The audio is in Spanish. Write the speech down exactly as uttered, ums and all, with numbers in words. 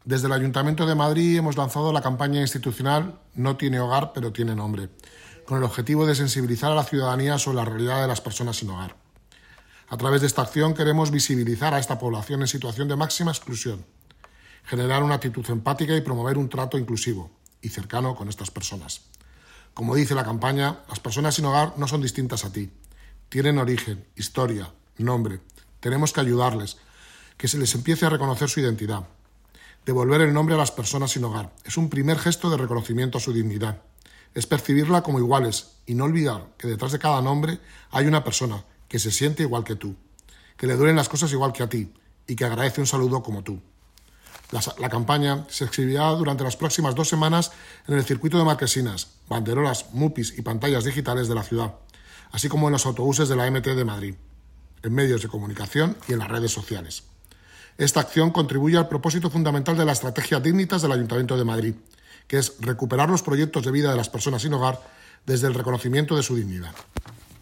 Desde el Ayuntamiento de Madrid hemos lanzado la campaña institucional No tiene hogar, pero tiene nombre, con el objetivo de sensibilizar a la ciudadanía sobre la realidad de las personas sin hogar. A través de esta acción queremos visibilizar a esta población en situación de máxima exclusión, generar una actitud empática y promover un trato inclusivo y cercano con estas personas. Como dice la campaña, las personas sin hogar no son distintas a ti. Tienen origen, historia, nombre. Tenemos que ayudarles, que se les empiece a reconocer su identidad. Devolver el nombre a las personas sin hogar es un primer gesto de reconocimiento a su dignidad. Es percibirla como iguales y no olvidar que detrás de cada nombre hay una persona que se siente igual que tú, que le duelen las cosas igual que a ti y que agradece un saludo como tú. La, la campaña se exhibirá durante las próximas dos semanas en el circuito de marquesinas, banderolas, mupis y pantallas digitales de la ciudad, así como en los autobuses de la M T de Madrid, en medios de comunicación y en las redes sociales. Esta acción contribuye al propósito fundamental de la estrategia Dignitas del Ayuntamiento de Madrid, que es recuperar los proyectos de vida de las personas sin hogar desde el reconocimiento de su dignidad.